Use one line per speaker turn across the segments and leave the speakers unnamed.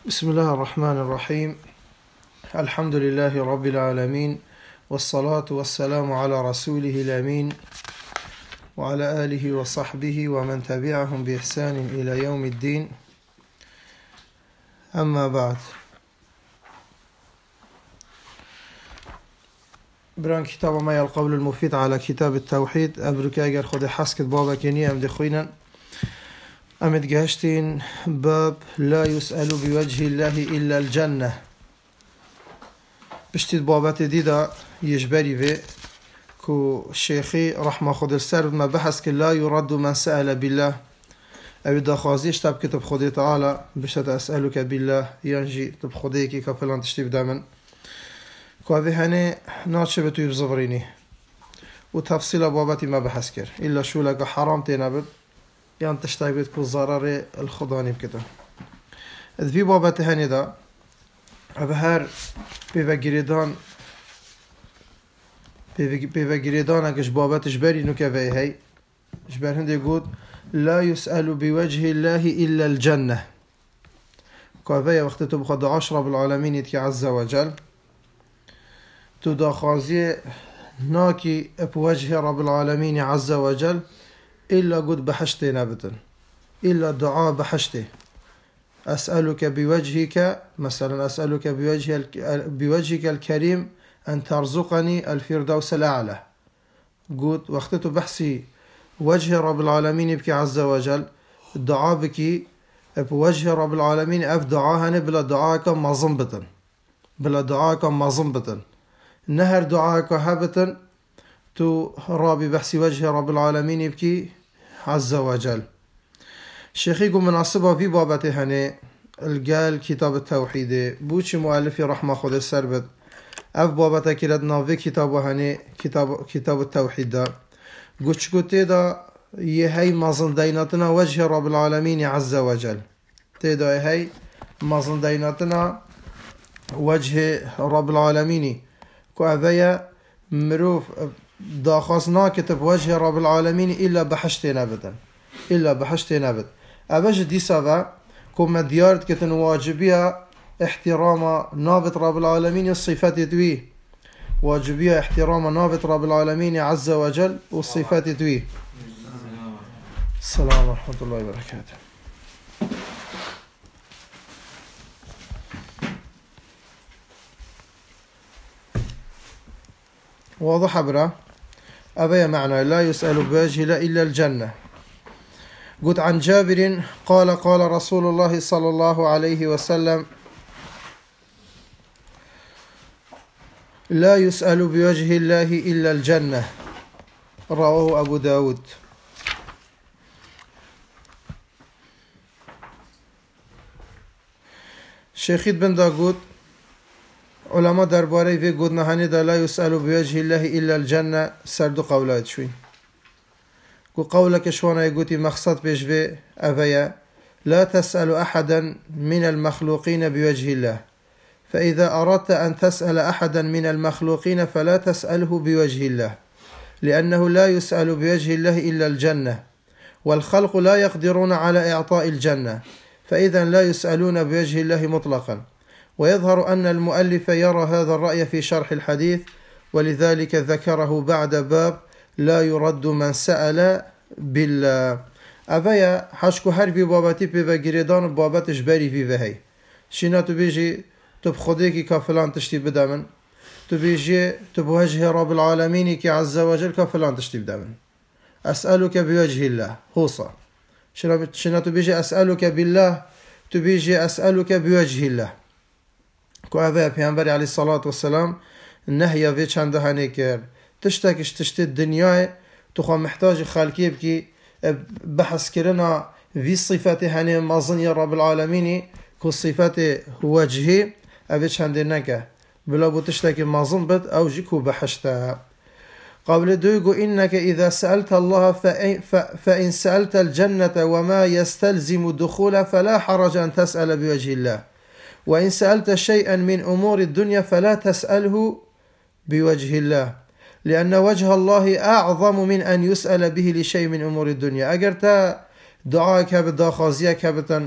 بسم الله الرحمن الرحيم. الحمد لله رب العالمين، والصلاة والسلام على رسوله الأمين وعلى آله وصحبه ومن تبعهم بإحسان إلى يوم الدين. أما بعد، بران كتاب ما القول المفيد على كتاب التوحيد أبرك أجر خد حسكت بابا كني أم دخوينا أمد جهشتين باب لا يسأل بوجه الله إلا الجنة. بشتید بابت دیدا يجبري في كو الشيخي رحمه خود السرد ما بحث که لا يرد من سأل بالله او دا خازيش تب كتب خود تعالى بشت أسألك بالله ينجي تب خوديكي كفلان تشتيب دامن كو هذه هنه ناتشه بتوي بزفريني وتفصيل بابتي ما بحث كر إلا شو لك حرام تنبد يعني تشتايبت كو ضرر الخضاني بكده في بابت هنه دا هر بيفجريدان اگش بابتش بري نو كفي هي جبر هند يقول لا يسأل بوجه الله إلا الجنة كفي وقت تبخد 10 بالعالمين يتكي عز وجل تداخازي ناكي بوجه رب العالمين عز وجل إلا قد بحشتي نبتا إلا دعاء بحشتي أسألك بوجهك مثلا أسألك بوجهك الكريم أن ترزقني الفردوس الأعلى. قلت وقتت بحثي وجه رب العالمين بك عز وجل الدعاء بك بوجه رب العالمين أف دعاهن بلا دعاك مظنبتا بلا دعاك مظنبتا نهر دعاك هبتا تو رابي بحثي وجه رب العالمين بك عز وجل. شيخي قو مناسبة في بابته هنه القال كتاب التوحيد بوش مؤلفي رحمه خود السربت اف بابته كردنا في كتابه هنه كتاب التوحيد دا قوش قوتي دا يهي مازن ديناتنا وجه رب العالمين عز وجل تيدا يهي مازن ديناتنا وجه رب العالمين كو أذيا مروف داخصنا كتب وجه رب العالمين إلا بحشتين أبدا إلا بحشتين أبدا أبج دي سبا كما ديارت كتن واجبية احترام نابت رب العالمين الصفات دوي واجبية احترام نابت رب العالمين عز وجل والصفات دوي. السلام ورحمة الله وبركاته. واضح برا أبي معنى لا يسأل بوجه لا إلا الجنة. قلت عن جابر قال رسول الله صلى الله عليه وسلم لا يسأل بوجه الله إلا الجنة رواه أبو داود. شيخيت بن داود علماء درباره في قد نهاني دا لا يسأل بوجه الله إلا الجنة سردو قولات شوي وقولك شوانا يقولي مقصد بيجفي أفيا لا تسأل أحدا من المخلوقين بوجه الله فإذا أردت أن تسأل أحدا من المخلوقين فلا تسأله بوجه الله لأنه لا يسأل بوجه الله إلا الجنة والخلق لا يقدرون على إعطاء الجنة فإذا لا يسألون بوجه الله مطلقا. ويظهر أن المؤلف يرى هذا الرأي في شرح الحديث ولذلك ذكره بعد باب لا يرد من سأل بالله. أبايا حشكو هربي باباتي بيفا باباتش باري في هاي شينا تبيجي تبخديكي كفلان تشتي بدامن تبيجي تبوجه رب العالمين كي عز وجل كفلان تشتي بدامن أسألك بوجه الله هوصا شينا تبيجي أسألك بالله تبيجي أسألك بوجه الله كو أبايا بيانبري عليه الصلاة والسلام النهي في چند هنيكر تشتكش تشتي الدنيا تخوا محتاج خالكي بكي بحث كرنا في صفات هني مازن رب العالمين كو صفات وجهي أبيش عندناك بلا بو تشتكي مازن بد أو جيكو بحشتها قبل دويقو إنك إذا سألت الله فإن سألت الجنة وما يستلزم الدخول فلا حرج أن تسأل بوجه الله وإن سألت شيئا من أمور الدنيا فلا تسأله بوجه الله لأن وجه الله أعظم من أن يسأل به لشيء من أمور الدنيا. أجر تا دعاك هبت داخازيك هبتن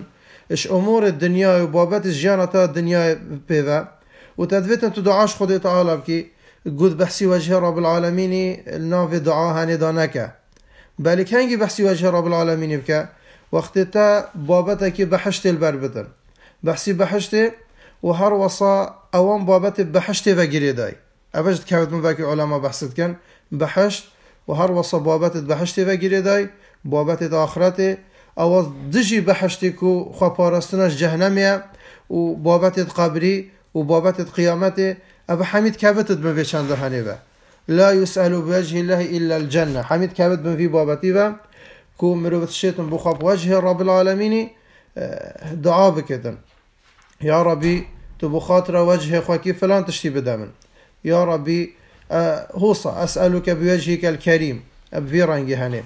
اش امور الدنيا وبابت جانتا الدنيا بيفا وتدفيتن تدعاش خدي تعالى بكي قد بحسي وجه رب العالمين النافي دعاها ندانك بالك هنجي بحسي وجه رب العالمين بك وقت تا بابتك بحشت البربتن بحسي بحشت وهر وصا اوان بابت بحشت وگيري داي ابجد كاوت من باقي علماء بحثت كان بحشت وهر وصا بابت بحشت وگيري داي بابت آخرته او دجي بحشتكو خوا پارستنش جهنميه و بابت قبري و بابت قيامته ابا حميد كابت بن في چند هنيبه لا يسأل بوجه الله الا الجنه حميد كابت بن في بابتي و كو مروت الشيطان بخاب وجه رب العالمين دعاء بكدن يا ربي تبو خاطر وجه خواكي فلان تشتي بدمن يا ربي هوصا أسألك بوجهك الكريم أبفي رنجي هني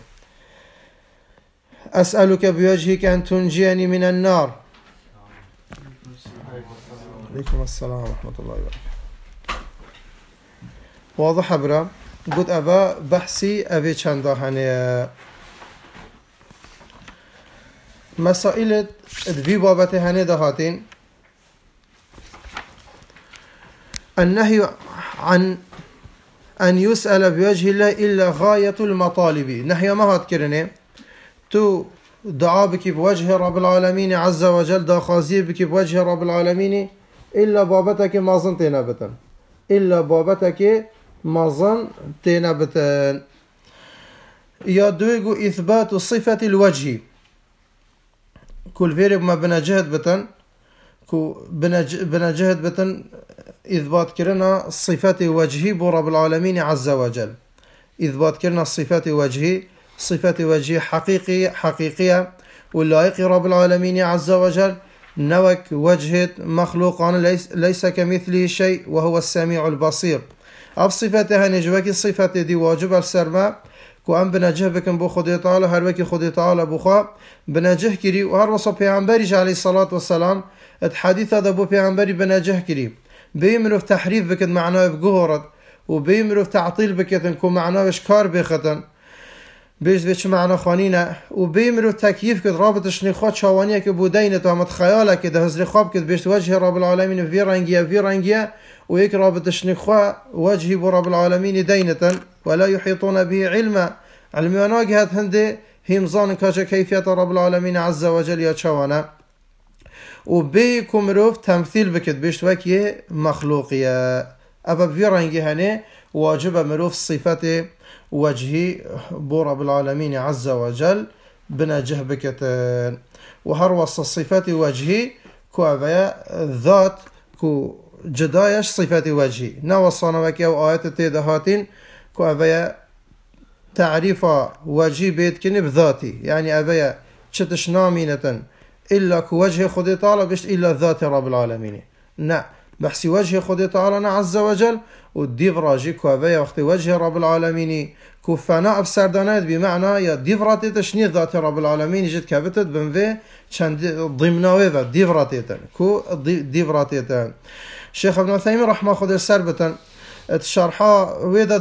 أسألك بوجهك أن تنجيني من النار عليكم السلام ورحمة الله وبركاته واضح برا قلت أبا بحثي أبي چندا هني مسائل في بابت هني دهاتين النهي عن أن يسأل بوجه الله إلا غاية المطالب نهي ما هات كرني تو دعا بك بوجه رب العالمين عز وجل دا خازي بك بوجه رب العالمين إلا بابتك مازن تنابتن إلا بابتك مازن تنابتن يا دويقو إثبات صفة الوجه كل فيرب ما بنجهد بتن كو بنجهد بتن إثبات كرنا صفات وجهي برب العالمين عز وجل إثبات كرنا صفات وجهي صفات وجهي حقيقية واللائق رب العالمين عز وجل نوك وجهة مخلوق ليس كمثله شيء وهو السميع البصير أب صفاتها نجوك الصفات دي واجب السرما كو أم بنجه بكم بو خدي تعالى هر وكي خدي تعالى بخوا بنجه كري وهر وصا پیغمبري عليه الصلاة والسلام الحديث هذا بو پیغمبري بنجه كري بيمرف تحريف بكت معناه بجهرت وبيمرف تعطيل بكت انكو معناه شكار بختن بيش بيش معناه خانينا وبيمرف تكييف كت رابطش نخوات شوانيه كبودينه ومت خيالك كده هزري خواب كت بيش وجه رب العالمين في رنجيه ويك رابطش نخوا وجهي برب العالمين دينه ولا يحيطون به علما علميانا جهت هندي همزان كاجا كيفية رب العالمين عز وجل يا شوانا وبيكو مروف تمثيل بكت بيشت وكي مخلوقية أبا بفيرانجي هني واجب مروف صفة وجهي برب العالمين عز وجل بنجه بكت وهروص صفة وجهي كو أبا ذات كو جدايش صفة وجهي نوصانا وكي أو آيات تيدهاتين كو أبا تعريف وجهي بيتكني بذاتي يعني أبا چتش نامينة إلا كوجه خدي تعالى بيشت إلا ذات رب العالمين نا بحسي وجه خدي تعالى عز وجل والديف راجي كوابيا وقت وجه رب العالمين كو فناء بسردانات بمعنى يا ديفراتي تشني ذات رب العالمين جد كابتت بنفي چند ضمناوه ديفراتي كو ديفراتي الشيخ ابن عثيمين رحمه خدي سربتا تشرحا ويدت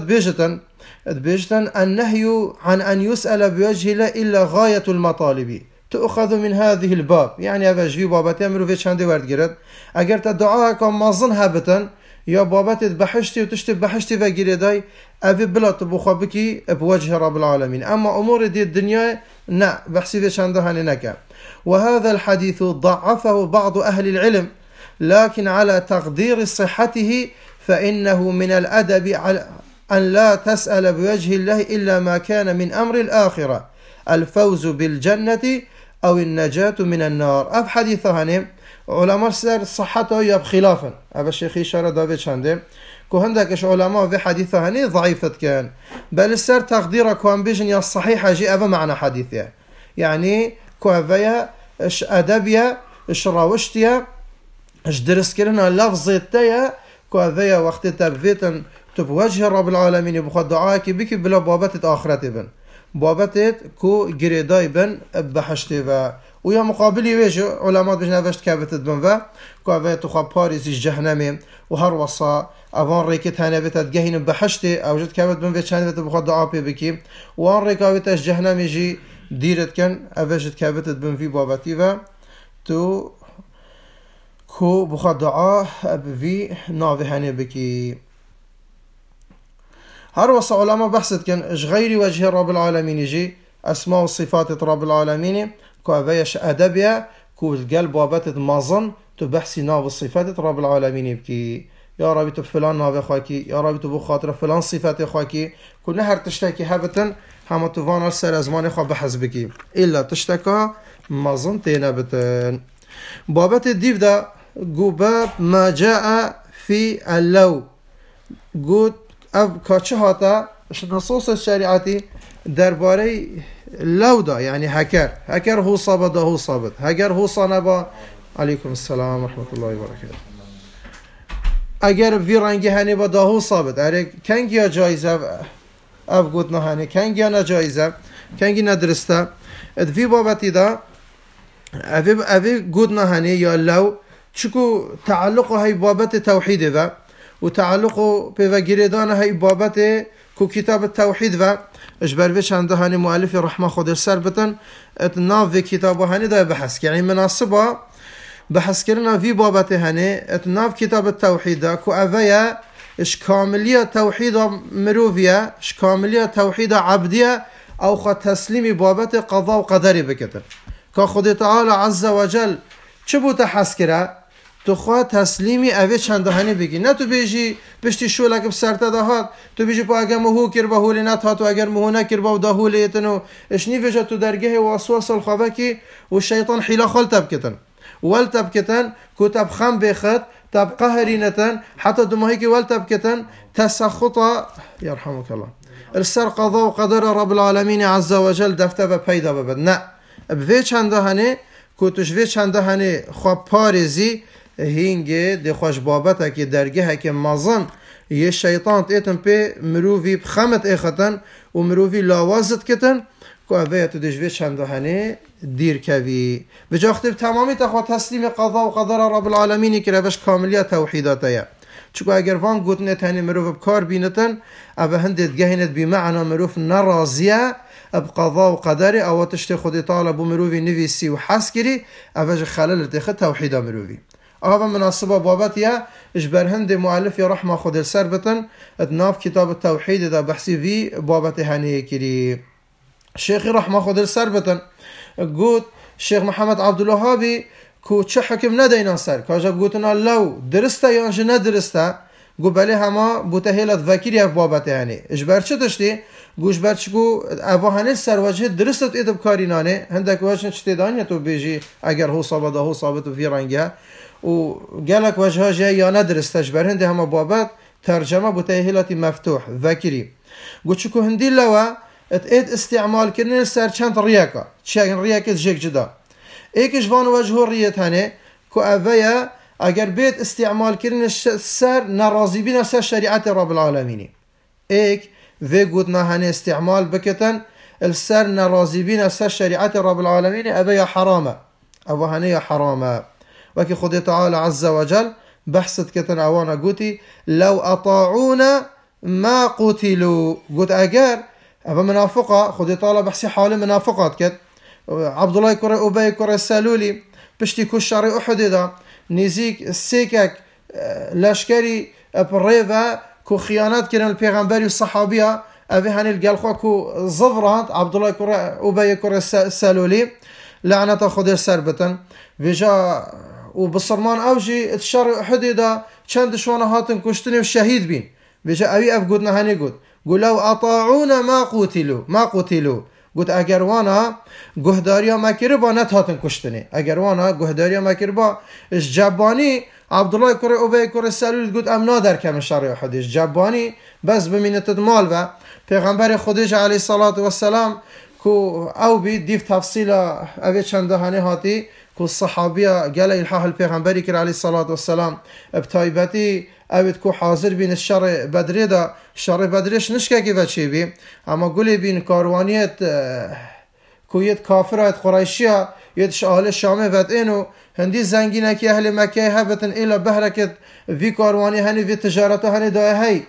بيجتن النهي عن أن يسأل بوجه الله إلا غاية المطالب تأخذ من هذه الباب يعني أبا جوي بابتي أمرو في چنده ورد گرد اگر تدعاها كان مازن هبتن يا بابتي بحشتي وتشتي بحشتي وگيره داي أبي بلا تبخوا بكي بوجه رب العالمين أما أمور دي الدنيا نا بحسي في چنده هني نكا وهذا الحديث ضعفه بعض أهل العلم لكن على تقدير صحته فإنه من الأدب أن لا تسأل بوجه الله إلا ما كان من أمر الآخرة الفوز بالجنة أو النجاة من النار أب حديثة هني علماء سر صحته يب خلافا أبا الشيخ إشارة دافيد شانده كو هندكش علماء في حديثة هني ضعيفة كان بل السر تقديره كوان بيجن يا الصحيحة جي أبا معنى حديثة يعني كو أبايا إش أدبيا إش راوشتيا إش درس كرنا لفظيتيا كو أبايا وقت تبفيتا تبوجه رب العالمين بخد دعاك بك بلا بابتت آخرت بن بابتت كو جريداي بن بحشتي و ويا مقابلي ويجو علماء بجنا بشت كابتت بن و كو أبايا تخاب باريس جهنمي وهر وصا أفان ريكت هنا بتت جهين بحشتي أو جد كابت بن في چند بخد دعاك بكي وان ريكا بتش جهنمي جي ديرت كان أفجت كابتت بن في بابتي و تو کو بخوا دعا بفي ناوي هني بكي. هر وصا علماء بحثت كان اش غير وجه رب العالمين يجي اسماء وصفات رب العالمين كو افيش ادبيا كو القلب وابتت مازن تو بحثي ناوي صفات رب العالمين بكي. يا ربي تو فلان ناوي خاكي، يا ربي تو بخاطر فلان صفات خاكي، كل نهر تشتكي هبتن هما توفان السر ازمان خوا بحث بكي الا تشتكا مازن تينبتن. بابت الديف دا قو باب ما جاء في اللو قد اب كاتش هاتا نصوص الشريعتي درباري لو دا يعني هكر هو صابت دا هو صابت هكر هو صانبا. عليكم السلام ورحمة الله وبركاته. اگر في رنگی هنی با دا هو صابت اره کنگی ها جایزه اب قد نهاني کنگی ها نجایزه کنگی ندرسته في بابتی دا اوی قد نهاني یا لو چکو تعلق هاي بابت توحيد و وتعلق بوگیردان هاي بابت کو کتاب التوحید و اجبر وش عنده هاني مؤلف رحمه خود سر بتن اتناف في كتاب هاني دا بحث يعني مناسبه بحث كرنا في بابت هاني اتناف كتاب التوحيد دا كو اويا اش كامليه توحيد مروفيه اش كامليه توحيد عبديه او خ تسليم بابت قضاء وقدر بكتن كا خود تعالى عز وجل چبو تحس كرا تو خواه تسلیمی اوه چند دهانی بگی نه تو بیجی پشتی شولک بسرته دهات تو بیجی پا اگر مهو کر با هولی نتهات و اگر مهو نکر با دا هولی ایتنو اشنی ویجا تو درگه واسواس الخواه کی و شیطان حیلا خال تب کتن ول تب کتن که تب خم بخد تب قهرینتن حتی دماهی که ول تب کتن تسخطا یرحمک الله السر قضا و قدر رب العالمین عز وجل دفته و پیدا ببد نه بوی چند دهانی که توش چند دهانی خواه پارزی هینگه دی خوش بابتا که درگه که مازن یه شیطان ایتن پی مروفی بخمت ایختن و مروفی لاوازت کتن که اوه تو دجوه چنده هنه دیر کوی و جا اختیب تمامی تخواه تسلیم قضا و قدر رب العالمینی که روش کاملیت توحیداته یا چکو اگر وان گوتنت هنه مروف بکار بینتن اوه هندید گهینت بیمعنا مروف نرازیه بقضاء وقدر او تشتي خدي طالب مروفي نفيسي وحاسكري اوه خلال تخد توحيدا مروفي. هذا مناسبة بابتها اجبر هند مؤلف رحمة خود السر بتن اتناف كتاب التوحيد دا بحثي في بابتها نيكري الشيخ رحمة خود السر بتن قلت الشيخ محمد عبد الوهابي كو چه حكم ندينا سر كاجا قلتنا لو درسته يانج ندرسته قو بلي هما بوتهيلت ذاكري اف بابتها ني اجبر چه تشتي گوش بر چگو اوهانه سر وجه درست ادب کارینانه هندک وجه چتی دانیه تو بیجی اگر هو صابت هو صابت و فی رنگه و گلک وجه ها جای یا ندرستش بر هنده همه بابت ترجمه بتاهیلاتی مفتوح ذکری گو چکو هندی لوا ات استعمال کردن سر چند ریاکا چند ریاکت جک جدا ایکش وان وجه ریت هنه که اویا اگر بیت استعمال کردن سر نرازی بین سر شریعت رب العالمینی ایک في قدنا هني استعمال بكتن السر نرازي بين السر شريعة رب العالمين أبا حرامة أبا هني حرامة وكي خدي تعالى عز وجل بحثت كتن أوانا قوتي لو أطاعونا ما قتلوا قلت أجار أبا منافقة خدي تعالى بحثي حالي منافقات كت عبد الله كرة أبي كرة السالولي بشتي كشاري أحد دا نزيك السيكك لشكري بريفا كو خيانات كنا البيغمبر والصحابيه ابي هاني القلخو كو زفرات عبد الله كره ابي كره السالولي لعنه خد سربتن فيجا وبصرمان اوجي الشر حديدا چند شونه هاتن كشتني وشهيد بين فيجا ابي افقدنا هاني قلت قولوا اطاعونا ما قتلوا قلت اگر وانا گهداریا مکربا نت هاتن کشتنی اگر وانا گهداریا مکربا اش جبانی عبد الله كره أبي كره السالول قلت أم نادر كم شرع حديث جباني بس بمينة المال و پیغمبر خديج عليه الصلاة والسلام كو أو بيديف تفصيلا أبي چنده هني هاتي كو الصحابية قال إلحاح البيغمبر كره عليه الصلاة والسلام بتايبتي أبد كو حاضر بين الشر بدري دا شر بدريش نشكا كيفا چي بي أما قولي بين كاروانيت كويت كافرات قريشية يدش أهل الشام ودينو هندي زنگينه كي أهل مكة هبتن إلى بهركت في كارواني هني في تجارته هني دا هي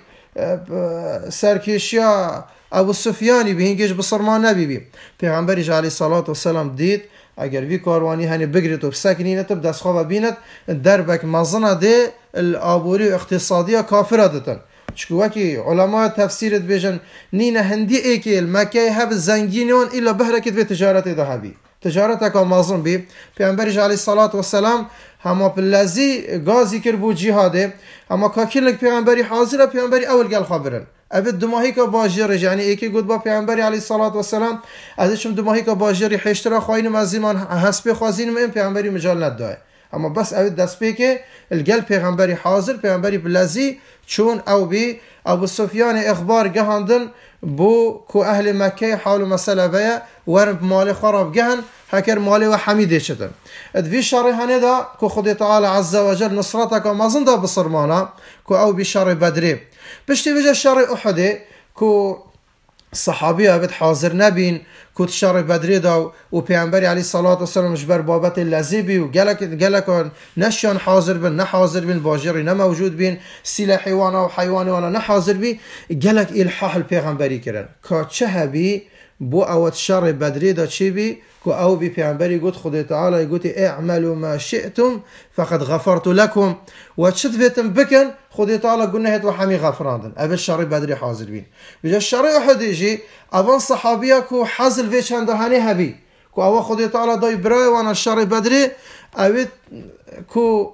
سركيشيا أبو سفياني بهنجيش بصرمان نبي بي پیغمبر عليه الصلاة والسلام ديد اگر وی کاروانی هنی بگیرید و بسکنینت و دست خواب بینت دربک مزنه ده الابوری و اقتصادی کافر دتن چکو وکی علماء تفسیرت بیشن نین هندی ایکی المکه هب زنگینون الا بهرکت به تجارت ده هبی تجارت که مازن بی پیامبرش علیه الصلاة والسلام هما پلزی گازی کر بو جهاده اما کاکیلک پیامبری حاضر پیامبری اول گل خبرن ابد دماهی که باجر یعنی یکی گفت با پیامبری علیه الصلاة والسلام ازشم دماهی که باجری حشترا خواین مزیمان حسب خوازین این پیامبری مجال نداره اما بس ابد دست به که الگل پیامبری حاضر پیامبری بلزی چون او بی ابو سفیان اخبار گهاندن بو کو اهل مکه حال مسئله بیا ورب مال خراب گهن هکر مال و حمیده شدن ادوی شر هنه دا کو خود تعالی عز وجل نصرتک مازن دا بصرمانا کو او بی شر بدری پشتی وجه شر احده کو صحابی ابد حاضر نبین کو شر بدری دا و پیامبر علی صلوات و سلام جبر بابت لذیبی و گلک نشان حاضر بن نه حاضر بن باجری نه موجود بین سلاح حیوان و حیوان و نه حاضر بی گلک الحاح پیغمبری کردن که چه هبی بو اوت شر بدری دا چی بی کو او بی پیامبری گفت خدا تعالی گفت اعملوا ما شئتم فقد غفرت لكم و چتفتم بکن خدا تعالی گناهت و حمی غفراندن اب شر بدری حاضر بین بجا شر احد یجی اول صحابیا کو حزل و چند هنی هبی کو او خدا تعالی دای برای وانا شر بدری اوید کو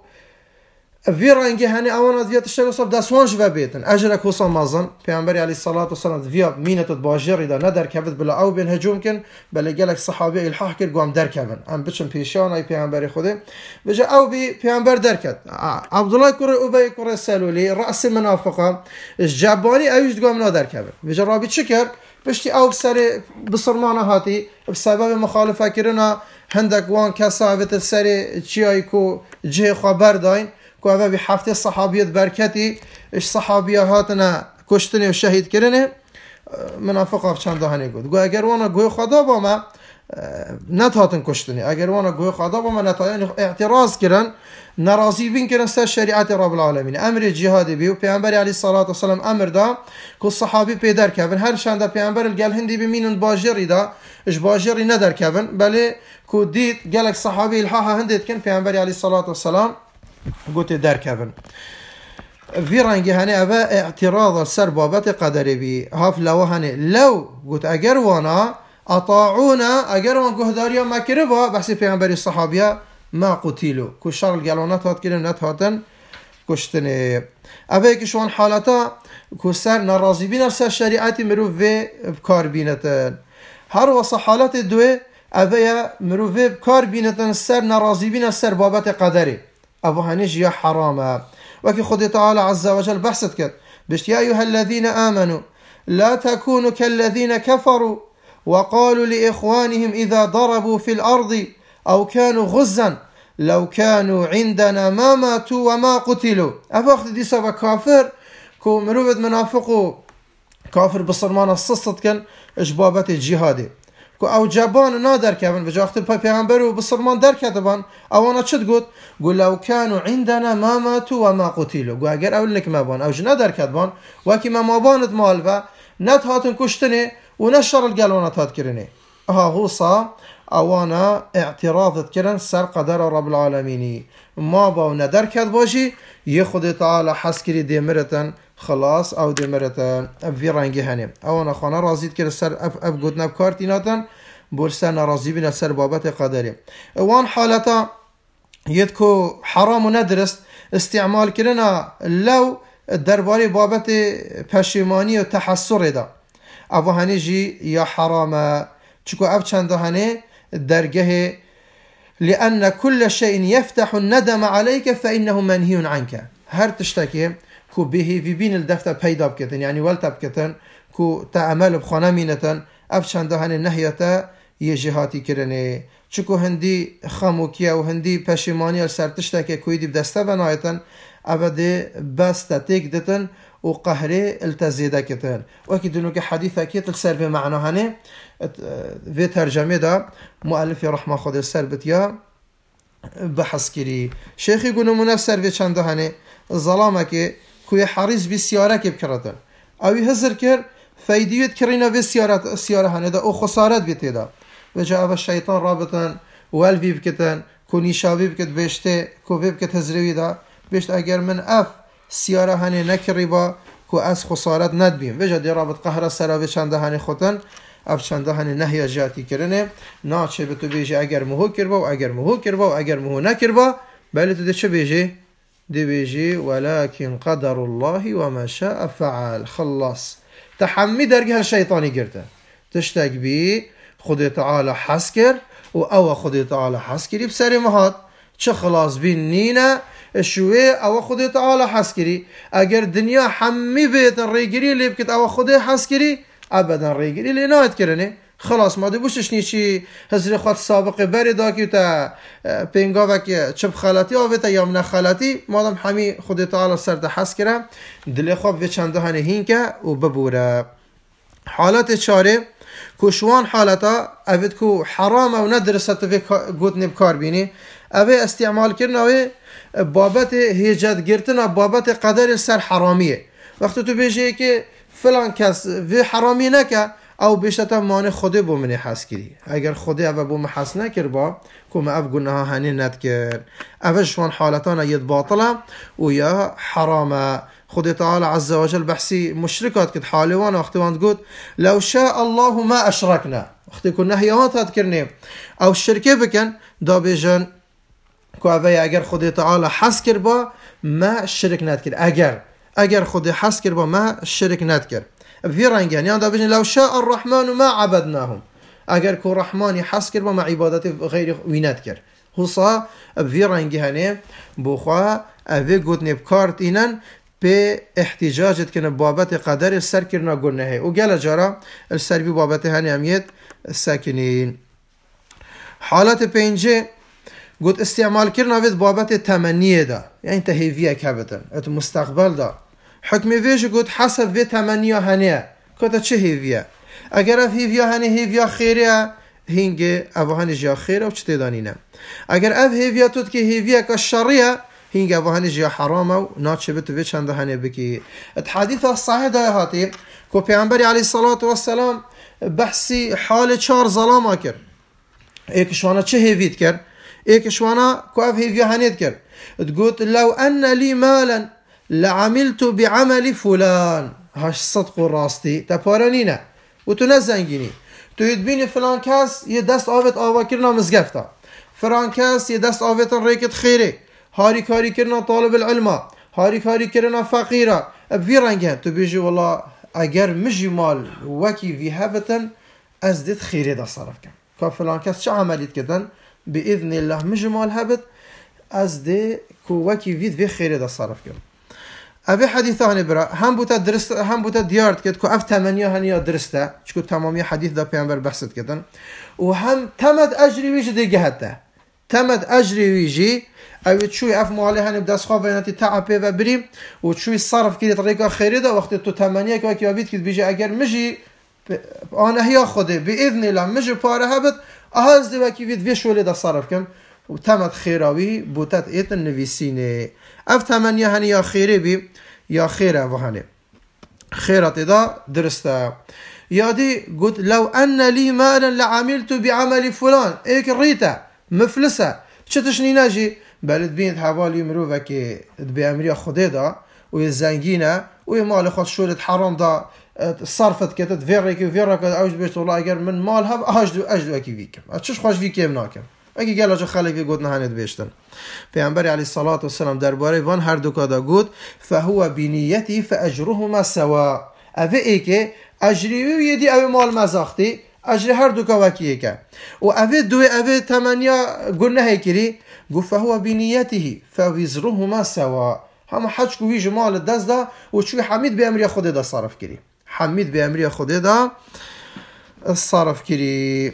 ویرانگی هنی اوان دیت شل صب دسوانج و بیتن اجر کوسا مازن پیامبر علی صلوات و سلام ویا مینت باجری دا ندر کبد بلا او بین هجوم کن بلا گلک صحابه الحاح کر گام در کبن ام بچن پیشان ای پیامبر خوده بجا او بی پیامبر درکت عبدالله کره ابی کره سلولی راس منافقه جبانی اوج گام ندر کبن بجا رابی چکر بشتی او سر بصرمانه هاتی بسبب مخالفه کردن هندک وان کسابت سر چیای کو جه خبر داین که اوه بی هفته صحابیت برکتی اش صحابیه هاتنا کشتنی و شهید کرنه منافق آف چند دهنی گود گو اگر وانا گوی خدا با ما نتاتن کشتنی اگر وانا گوی خدا با ما نتاتن اعتراض کرن نرازی بین کرن سر شریعت رب العالمین امر جهادی بیو پیامبر علی صلوات و سلام امر دا که صحابی پیدر کبن هر شنده پیامبر الگل هندی بمینن باجری دا اش باجری ندر کبن بله که دید گلک صحابی الحاها هندید کن پیامبر علی صلوات و سلام قلت دركبن في رنجي هني أبا اعتراض سر بابت قدري بي هاف لو هني لو قلت أجر وانا أطاعونا أجر وانا قهداريا ما كربا بحسي پیغمبر الصحابية ما قتلوا كل شغل قالونات هات كريم نتهاتن كشتني أبا يكشوان حالتا كسر نرازي بينا سر شريعتي مروف في بكار بينتن هر وصا حالات دوه أبا مروف في بكار بينتن سر نرازي بينا سر بابت قدري أبو هنيج يا حرام وكي خد تعالى عز وجل بحثت كد بشت يا أيها الذين آمنوا لا تكونوا كالذين كفروا وقالوا لإخوانهم إذا ضربوا في الأرض أو كانوا غزا لو كانوا عندنا ما ماتوا وما قتلوا أبو أخذ دي سبا كافر كو مروبة منافقو كافر بصرمان الصصت كان إجبابات الجهادي کو او جبان نادر کبن به جاخت پیغمبر و بصرمان در کتبان اوانا چت گوت گو لو كانوا عندنا ما ماتوا وما قتلوا گو اگر اول لك ما بان او جنا در کتبان وکی ما بانت مال و نت هاتن کشتنه و نشر القلونات هات کرنه ها غوصا اوانا اعتراضت کرن سر قدر رب العالمين ما با ندر کت باشی یه خود تعالی حس کری دیمرتن خلاص او دمرتن في رنگی هنیم اوانا خانه رازید که سر اف گود نبکارتی ناتن بولسا نرازی بین سر بابت قدری وان حالتا ید که حرام و ندرست استعمال کرنا لو درباره بابت پشیمانی و تحسر دا او هنی جی یا حرام چکو اف چند هنی درگه لأن كل شيء يفتح الندم عليك فإنه منهي عنك هر تشتكي كو به في بين الدفتر پیدا بکتن یعنی ولتا بکتن کو تعمل بخانه مینتن افشنده هنه نهیتا یه جهاتی کرنه چکو هندی خموکیه و هندی پشیمانی سرتشتا که کویدی بدسته بنایتن ابده بس تتیک دتن و قهره التزیده کتن و اکی دونو که حدیثه که تلسر به معنا هنه في ترجمه دا مؤلف رحمه خود السر بتیا بحث کری شیخی گونو منفسر في چنده هنه ظلامه که کوی حریص بی سیاره که بکردن اوی هزر کر فایدیت کرینه بی سیاره هنه دا او خسارت بیتی دا و جا او شیطان رابطن والوی بکتن کنی شاوی بکت بشته کوی بکت هزروی دا بشت اگر من اف سیاره هنی نکری با کو از خسارت ندبیم وجه دی رابط قهر سراوی چنده هنی خودن اف چنده هنی نهی جاتی کرنه ناچه به تو بیجی اگر مهو کربا و اگر مهو کربا و اگر مهو نکربا بله تو ده چه بیجی؟ دی بیجی ولكن قدر الله وما شاء فعل خلاص تحمی درگه الشیطانی گرده تشتاق بی خود تعالی حس کر و او خود تعالی حس کری بسری مهات چه خلاص بین نینه شوی او خود تعالی حس کری اگر دنیا حمی بیتن ریگری لیب کت او خود حس کری ابدا ریگری لی ناید کرنه خلاص ما بوشش نیچی هزر خود سابقه بری دا که تا پینگاوه که چپ خلاتی آوه تا یا من خلاتی مادم همی خود تعالی سرده حس کرم دل خواب و چنده هنه هین که و ببوره حالت چاره کشوان حالتا اوید کو حرام او ندرست و گوت نبکار بینی اوه استعمال کرن اوه بابت هیجت گرتن بابت قدر سر حرامیه وقتی تو بیجه که فلان کس و حرامی نکه او بیشتر مانه خوده بو منی حس کری اگر خوده او بو محس نکر با که ما اف گناه هنی ند کر اوه شوان حالتان ید باطله و یا حرامه خود تعالى عز وجل بحسي مشركات كد حالوان وقتوان تقول لو شاء الله ما أشركنا وقت كنا هيوات هتكرني أو الشركة بكن دا بيجن كوافيا أجر خود تعالى حس كربا ما الشرك نذكر أجر خود حس كربا ما الشرك نذكر في رنجان يعني دا بيجن لو شاء الرحمن ما عبدناهم أجر كو رحماني حس كربا ما عبادته غير وينذكر هصا في رنجانه بخوا أبي قد نبكارت إنن به احتجاجت کنه بابت قدر سر کرنا گناهه و گله جارا السر بی بابت هنی همیت ساکنین حالت پنجه گفت استعمال کرنا وید بابت تمنیه دا یعنی تهیویه کبتن ات مستقبل دا حکمی ویش گفت حسب وی تمنیه هنیه کتا چه هیویه اگر اف هیویه هنی هیویه خیره هنگه او هنی جا خیره و چه دانینه اگر اف هیویه توت که هیویه که شریه هینگه وهانی جا حرامه و ناچه بتو وی چنده هنه بکی الحديث الصحيح ده هاتی که پیامبری علیه الصلاة والسلام بحثی حال چار ظلامه کرد ایکشوانا چه هیوید کرد ایکشوانا که اف هیوی هنید کرد تقول لو ان لی مالا لعملت بعمل فلان هاش صدق و راستی تپارنینه و تو نزنگینی تو یدبینی فلان کس یه دست آوت آوا کرنا مزگفتا فلان کس یه دست آوت ریکت خیره هاری کاری کرنا طالب العلم هاری کاری کرنا فقیره ابی رنگه تو بیجی والله اگر مجی مال وکی وی هبتن از دید خیره دا صرف کن که فلان کس چه عملیت کردن باذن الله مجی مال هبت از دید که وکی وی خیره دا صرف کن ابی حدیثانی برا هم بوده درست هم بوده دیارت کرد که اف تمنیه هنیا درسته چون تمامی حدیث دا پیامبر بحثت کردن و هم تمد اجری ویج دیگه حتی تمد اجری ویجی او چوی اف مالی هنی بدست خواه ویناتی تعبه و بریم و چوی صرف کردی طریقه خیری ده وقتی تو تمنیه که آوید کد بیجی اگر مجی آنهیا خوده بی اذن الله مجی پاره هبت احاز ده وکی وید ویشولی ده صرف کم و تمد خیراوی بوتت ایتن نویسینه اف تمنیه هنی یا خیری بی یا خیره و هنی خیرات ده درسته یادی قلت لو ان لی مالا لعملت بعمل فلان ایک ریتا مفلسه چطش نیناجی بلد بینت حوالی مروفه که به امری خوده دا و زنگینه و مال خود شولت حرام دا صرفت کتت ویره که ویره که اوج بیشت والله اگر من مال هب اجدو اکی ویکم چش خوش ویکم ناکم اگه گل آجا خلقی گود نهاند بیشتن پیامبر علیه الصلاة والسلام درباره وان هر دو کادا گود فهو بنیتی فاجرهما سوا اوه ای که اجریوی یدی او مال مزاختی اجر هر دو کاوکیه که و اوه تمنیا گناه کری گفت فهو بنیته فوزرهما سوا هم حج کوی جمال دست دا و چوی حمید به امری خود دا صرف کری حمید به امری خود دا صرف کری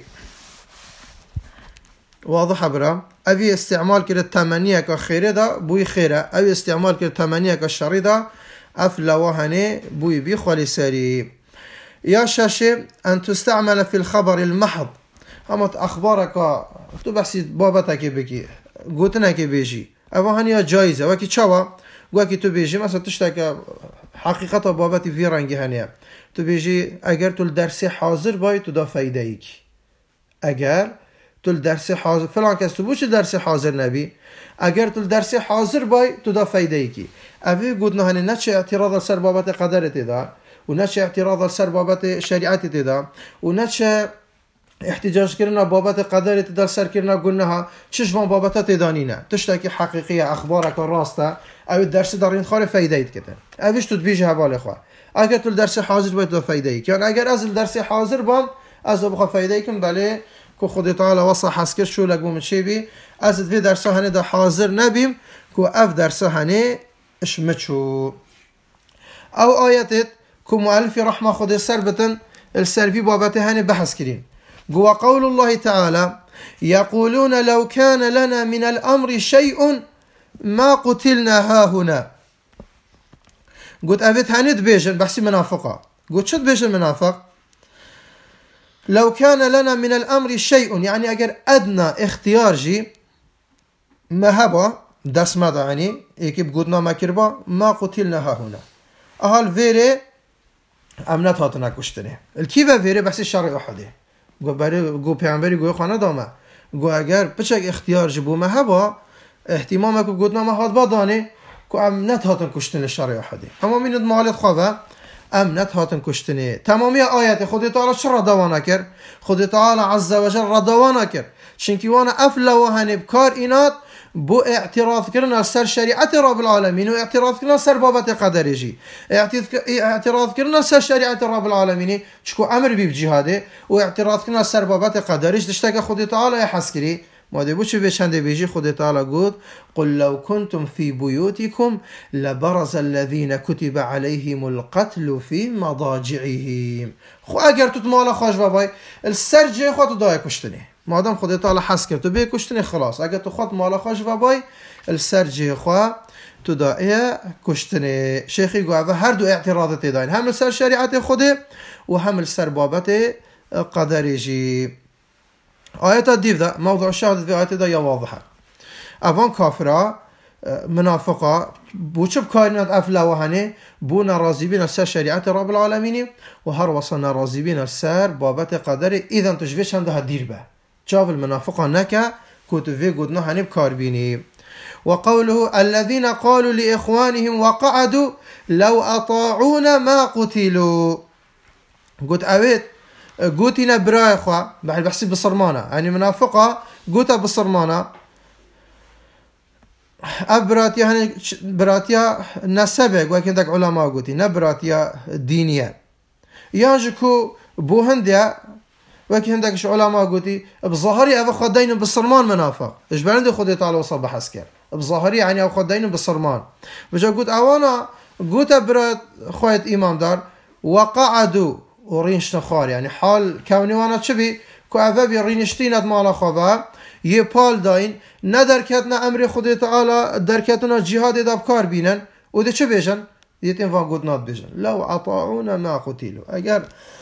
واضح برا اوی استعمال کرد تمنیه که خیره دا بوی خیره اوی استعمال کرد تمنیه که شری دا اف لواهنه بوی بی خوالی سری يا شاشة أن تستعمل في الخبر المحض هم أخبارك تو بحثي بابتك بكي قلتنا كي بيجي أبا هنيا جايزة وكي تشوا وكي تو بيجي مثلا تشتكى حقيقة بابتي في رنجي هنيا تو بيجي أجر تو الدرس حاضر باي تو دا فايدة اگر تو درس حاضر فلان کس تو بوش درس حاضر نبی اگر تو درس حاضر بای تو دا فایده ای کی اوی گود نه نه چه اعتراض سر بابت قدرت دا و نه چه اعتراض سر بابت شریعت دا و نه چه احتجاج کردن بابت قدرت در سر کردن گناه چشم بابت تدانی نه تشتکی حقیقی اخبارک راسته او درس دارین خار فایده اید کتن اویش تو بیش حواله خوا اگر تو درس حاضر باید تو فایده ای کن اگر از درس حاضر بام از بخوا فایده ای کن بله که خود تعالی وصح حسکر شو لگم چی بی از دوی درس هنه دا حاضر نبیم که اف درس هنه اشمچو او آیتت که مؤلفی رحمه خود سر بتن السرفی بابت هنه بحث کرین قوى قول الله تعالى يقولون لو كان لنا من الأمر شيء ما قتلنا ها هنا قلت أبيت هند بيجن بحسي منافقة قلت شد بيجن منافق لو كان لنا من الأمر شيء يعني أجر أدنى اختيار جي ما هبا دس ماذا يعني إيكيب قلتنا ما كربا ما قتلنا ها هنا أهل فيري أمنات هاتنا كشتني الكيفة فيري بحسي الشرع أحده گو پیامبری گوی خانه دامه گو اگر بچک اختیار جبو ما هبا احتمام کو گود نامه هات بادانه کو ام نت هاتن کشتن شرع حدی اما مینت مالت خواه ام نت هاتن کشتنه تمامی آیات خود تعالی چرا دوانا کرد خود تعالی عز و جل را دوانا کرد چونکی وانا افلا و هنب کار اینات بو اعتراض کردن سر شریعت رب العالمین و اعتراض کردن سر بابت قدرجی اعتراض کردن سر شریعت رب العالمین چکو امر بی جهاده و اعتراض کردن سر بابت قدرج دشته که خود تعالی حسکری ماده بو چه بچنده بیجی خود تعالی گفت قل لو كنتم في بيوتكم لبرز الذين كتب عليهم القتل في مضاجعهم خو اگر تو مال خوش بابای السرجه خود دای کشتنی مادام خود تعالی حس کرد تو به کشتنی خلاص اگر تو خود مال خوش بابای السرجه خو تو دای کشتنی شیخی گواه هر دو اعتراضات داین هم سر شریعت خود و هم سر بابت قدرجی آیت دیو ده موضوع شهادت في آیت ده یا واضحه اوان کافرا منافقا بو چه بکارینات افلا و هنه بو نرازی بین سر شریعت رب العالمین و هر وصل نرازی بین سر بابت قدر اذن تشویش هم ده دیر به جاب المنافقا نکا کتوی گودنا هنه بکار بینی وقوله الذين قالوا لإخوانهم وقعدوا لو أطاعونا ما قتلوا قلت أويت قوتنا براي خوا بعد بحسب بصرمانة يعني منافقة قوتها بصرمانة أبراتيا يعني براتيا نسبة ولكن دك علماء قوتي نبراتيا دينية يانجكو بوهنديا ولكن عندك علماء قوتي بظاهري أبو خدين بصرمان منافق إيش بعند خدي تعالى وصل بحسكر بظاهري يعني أبو خدين بصرمان بجا قوت أوانا قوتها برات خويت إمام دار وقعدوا ورينش نخار يعني حال كوني وانا تشبي كو أبابي رينشتينات مالا خواه يبال داين ندركتنا أمر خدي تعالى دركتنا جهاد دابكار بينن وده چه بيجن؟ ديتين فان قدنات بيجن لو أطاعونا ما قتلوا اگر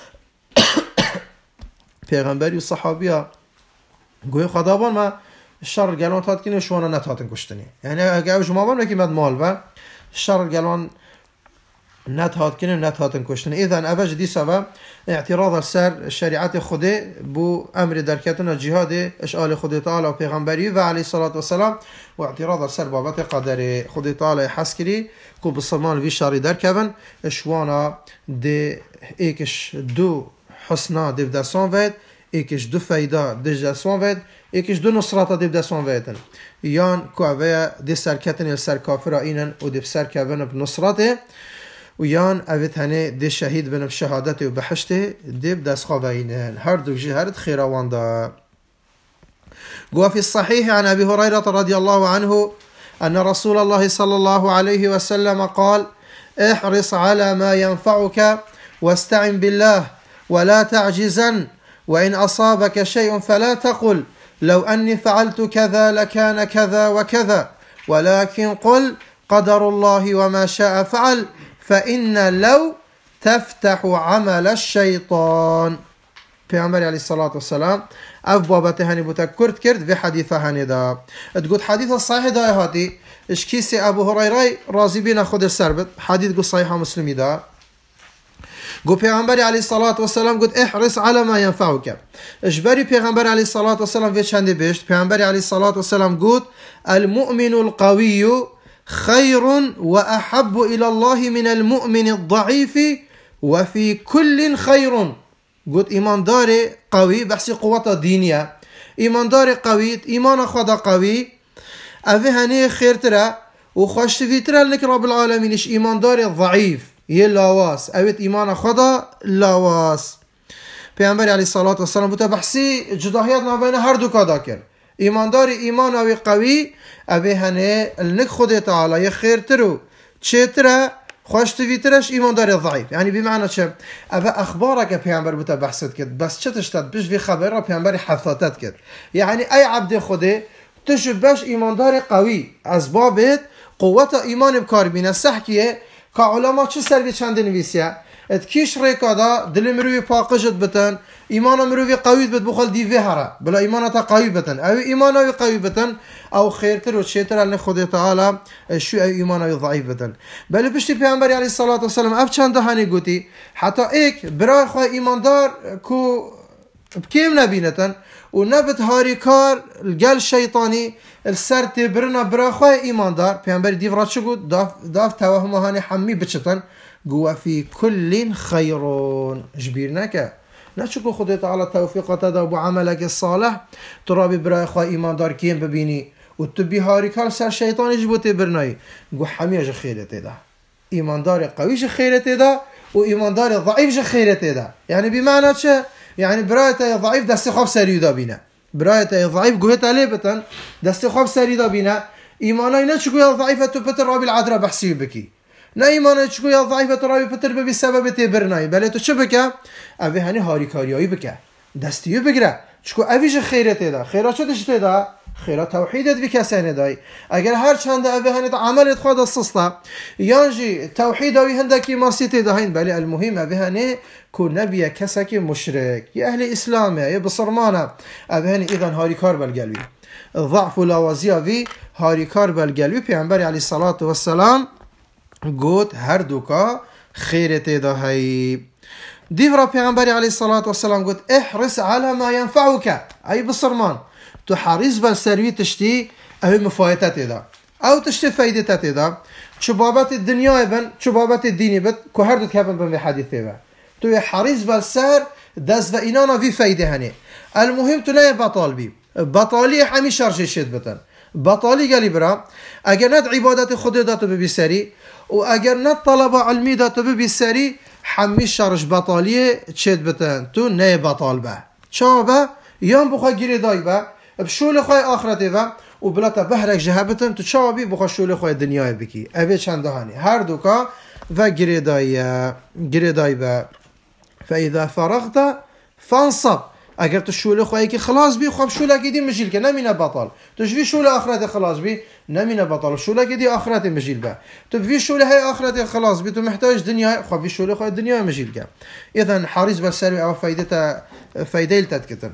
پیغمبری و صحابیه گوی خدابان ما شر گلان تاد کنه شوانا نتاتن کشتنی یعنی اگر جمعبان وکی مد مال و شر گلان نتهات کنه نتهاتن کشتن اذن اوج دی سبب اعتراض سر شریعت خود بو امر درکتن جهاد اشعال خود تعالی و پیغمبری و علیه الصلاة والسلام و اعتراض سر بابت قدر خود تعالی حسکری که بسلمان وی شاری درکبن اشوانا ده ایکش دو حسنا دو دستان وید ایکش دو فیدا دو دستان وید ایکش دو نصراتا دو دستان ویدن یان که اوه ده سرکتن سر کافر اینن و ده سرکتن بنصراته ويان أبيت هني دي شهيد بن بشهادته وبحشته دي بدس خابينين هردو جهرت خيروان دا وفي الصحيح عن أبي هريرة رضي الله عنه أن رسول الله صلى الله عليه وسلم قال احرص على ما ينفعك واستعن بالله ولا تعجزن وإن أصابك شيء فلا تقل لو أني فعلت كذا لكان كذا وكذا ولكن قل قدر الله وما شاء فعل فإن لو تفتح عمل الشيطان پیامبر علیه الصلاة والسلام اف بابت هنی بوتا کرد کرد و حدیث هنی دا تقول حدیث صحیح دا هاتی اش کیسی ابو هریره راضی بین خود سربت حدیث گو صحیح مسلمی دا قو پیغمبر علیه الصلاة والسلام قد احرص على ما ينفعك اجبري پیغمبر علیه الصلاة والسلام في چنده بشت پیغمبر علیه الصلاة والسلام قد المؤمن القوي خير وأحب إلى الله من المؤمن الضعيف وفي كل خير قد إيمان دار قوي بحثي قوة دينية إيمان دار قوي إيمان خدا قوي أفي هني خير ترى وخشت في ترى لك رب العالمين إيش إيمان دار ضعيف يلاواس أويت إيمان خدا لاواس پیامبر علیه الصلاة والسلام بوده بحثی جداهیت نبین هر دو کادا کرد ایماندار ایمان اوی قوی اوی هنه النک خود تعالی خیر ترو چه تره خوشت ویترش ایماندار ضعیف یعنی بمعنی چه اوی اخباره که پیامبر بوده بحثت کرد بس چه تشتد بش وی خبر را پیامبر حفظتت کرد یعنی ای عبد خوده تشو بش ایماندار قوی از بابت قوت ایمان بکار بینه سحکیه که علما چه سر بی چند نویسیه ات کیش ریکادا دل مروی پاکشت بتن ایمان مروی قوی بت بخل دیوه هره بلا ایمان تا قوی بتن او ایمان او قوی بتن او خیرتر و چیتر ال خود تعالی شو او ایمان او ضعیف بتن بله پشتی پیامبر علیه الصلاة والسلام اف چند دهانی گوتی حتی ایک برای خو ایماندار کو بکیم نبینتن و نبت هاری کار الگل شیطانی السر تبرنا برای خو ایماندار پیامبر دیو را چه گود داف توهم هانی حمی بچتن قوة في كل خيرون جبيرناك نشكو خدي تعالى توفيق تداب عملك الصالح ترابي براي خوا إيمان دار كيم ببيني وتبي هاري كار سر شيطان يجبوتي برناي قو حمية خيرتي دا إيمان دار قوي خيرتي دا وإيمان دار ضعيف خيرتي دا يعني بمعنى شا يعني براي تاي ضعيف دستي خواب سريو دا بينا براي تاي ضعيف قوهت عليه بتن دستي خواب سريو دا بينا إيماناي نشكو يا ضعيفة تبتر رابي العدرة بحسيو بكي نه ایمانه چکو یا ضعیفه ترابی پتر ببی سبب تبرنای بله تو چه بکه اوی هنی هاری کاریایی بکه دستیو بگیره چکو اویش خیرت دا خیرات چه دشته دا خیرات توحیدت بی کسانه دای اگر هر چند اوی هنی عملت خود الصستا یانجی توحید اوی هندکی ماسیت دا هین بله المهم اوی هنی کو نبی کسکی مشرک یا اهل اسلامه یا بصرمانه اوی هنی ایدان هاری کار بلگلوی ضعف و لاوازی اوی هاری کار بلگلوی پیامبر علیه الصلاة والسلام قوت هر دوكا خيرت دهي ديفرا پیغمبر عليه الصلاة والسلام قوت احرص على ما ينفعك اي بصرمان تو حريص بالسروي تشتي اهي مفايتات دا او تشتي فايدتات دا شبابات الدنيا بن شبابات الديني بد كو هر دو تكابن بن حديثه با تو حريص بالسر دز و اینانا في فايده هني المهم تو لا بطال بي بطالي حمي شرش شد بتن بطالي قالي برا اگر ند عبادت خود داتو ببي سري و اگر نه طلب علمی داتو ببی سری حمی شرش بطالیه چید بتن تو نه بطال به چا به یان بخواه گیری دای به بشول خواه آخرته به و بلاتا بهرک جه بتن تو چا بی بخواه شول خواه دنیای بکی اوه چند دهانی هر دوکا و گیری دای به فاذا فرغت فانصب اگر تو شول خواهی که خلاص بی خب شول اکی دی مجیل که نمینه بطال تو شوی شول آخرت خلاص بی نمینه بطال شول اکی دی آخرت مجیل به تو بی شول های آخرت خلاص بی تو محتاج دنیا خب بی شول خواهی دنیا مجیل که اذن حریص بسر او فایده التد کتن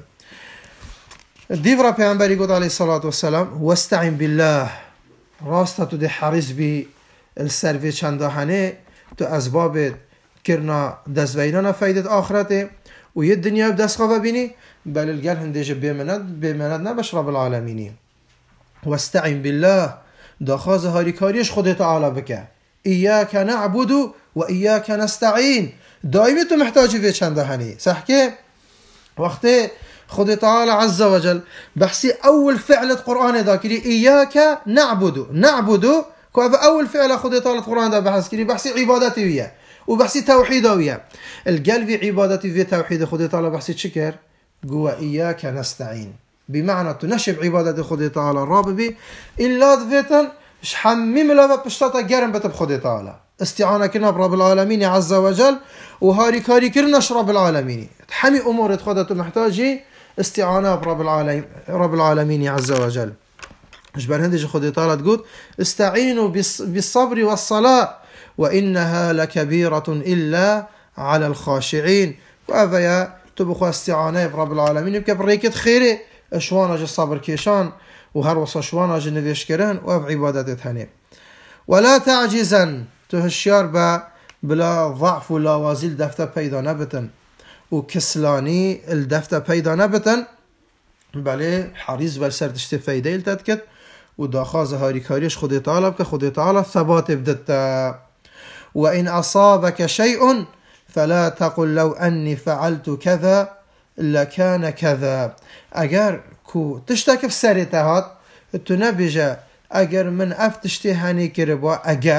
دیورا پیامبری گفت علیه الصلاة والسلام واستعن بالله راسته تو دی حریص بی السروی چندهانه تو اسباب کرنا دزوینان فایده آخرته و یه دنیا بدست خواه بینی بل الگل هندیش بیمند نباش رب العالمینی واستعن بالله داخواز هاری کاریش خود تعالی بکه ایاک نعبد و ایاک نستعین دائمی تو محتاجی به چند هنی صح که وقتی خود تعالی عز وجل بحثی اول فعلت قرآن دا کری ایاک نعبد که اول فعل خود تعالی قرآن دا بحث کری بحثی عبادتی ویه وبحثي توحيدوية القلب عبادتي في توحيد خدي تعالى بحثي شكر قوة إياك نستعين بمعنى تنشب عبادة خدي تعالى الراببي إلا ذاتن حميم لها بشتاتا قرم بتب خدي تعالى استعانة كنا برب العالمين عز وجل وهاري كاري كرنا رب العالمين حمي أمور خدته محتاجي استعانة برب العالمين عز وجل اجبر هندج خدي تعالى تقول استعينوا بالصبر والصلاة وإنها لكبيرة إلا على الخاشعين وأفيا تبخوا استعانة برب العالمين بكبريكة خيري اشوانا الصبر كيشان وهروس اشوانا النفيش كران وأف عبادات هني ولا تعجزا تهشيار با بلا ضعف ولا وازيل دفته پیدا نبتن و کسلانی الدفته پیدا نبتن بله حریص بر سر تشت فایده التد کد و داخاز هاری کاریش خود تعالی که خود تعالی ثبات بدت و این اصابك شيء فلا تقل لو اني فعلت كذا لكان كذا. اگر کو تشتک بسرت هات تو نبیجه اگر من افتشتی هنی کربا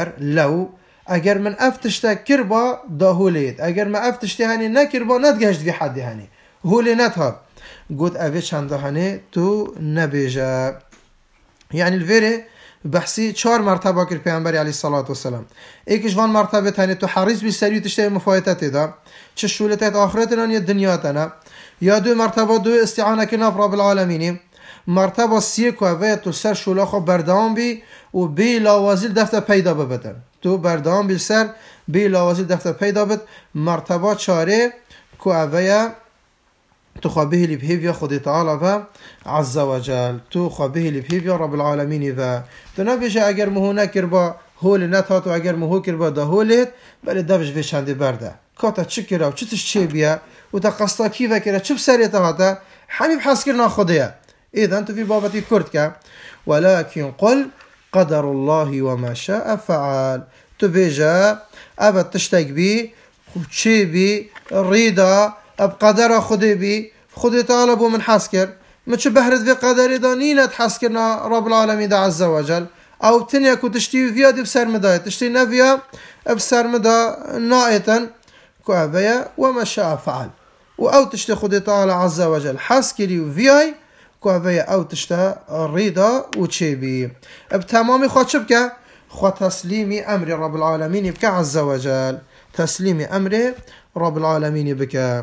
اگر من افتشتک کربا داهولید اگر من افتشتی هنی نکربا ندگشت وی حدی هنی هولی نتهاب قد اوه چنده هنی تو نبیجه. یعنی الویره بحثی 4 مرتبه کرد پیامبر علیه الصلاة والسلام. یکیش وان مرتبه تنی تو حریص بی سریع تشتی مفایتت دا چه شولتت آخرتنا یا دنیاتنا یا 2 مرتبه 2 استعانه کنه رب العالمین. مرتبه 3 که اوه تو سر شولا خو بردام بی و بی لاوازیل دفته پیدا ببتن تو بردام بی سر بی لاوازیل دفته پیدا بد. مرتبه 4 که اوه تو خوابه لی بهیویا خود تعالی و عز وجل تو خوابه لی بهیویا رب العالمین و تو نبیشه اگر مهو نکر با هول نتات و اگر مهو کر با ده هولت بله دفش وشنده برده کاتا چی کرا و چیتش چی بیا و تا قصدا کی وکره چی بسریت هاتا حمیب حس کرنا خوده ایدن تو فی بابتی کرد که ولكن قل قدر الله وما شاء فعل تو بیجا ابد تشتک بی چی بی ریدا اب قدر خودی بی خودی تعالی بو من حس کرد ما چه بهرت في قدر دا نينت حس کرنا رب العالمين دا عز وجل او تنيا كو تشتي فيها دي بسر مداية تشتي نفيا بسر مدا نائتا كو افيا وما شاء فعل و او تشتي خودي تعالى عز وجل حس كري فيها كو افيا او تشتي ريدا و تشيبي بتمامي خود شبكة خود تسليمي امر رب العالمين بك عز وجل تسليمي امر رب العالمين بك.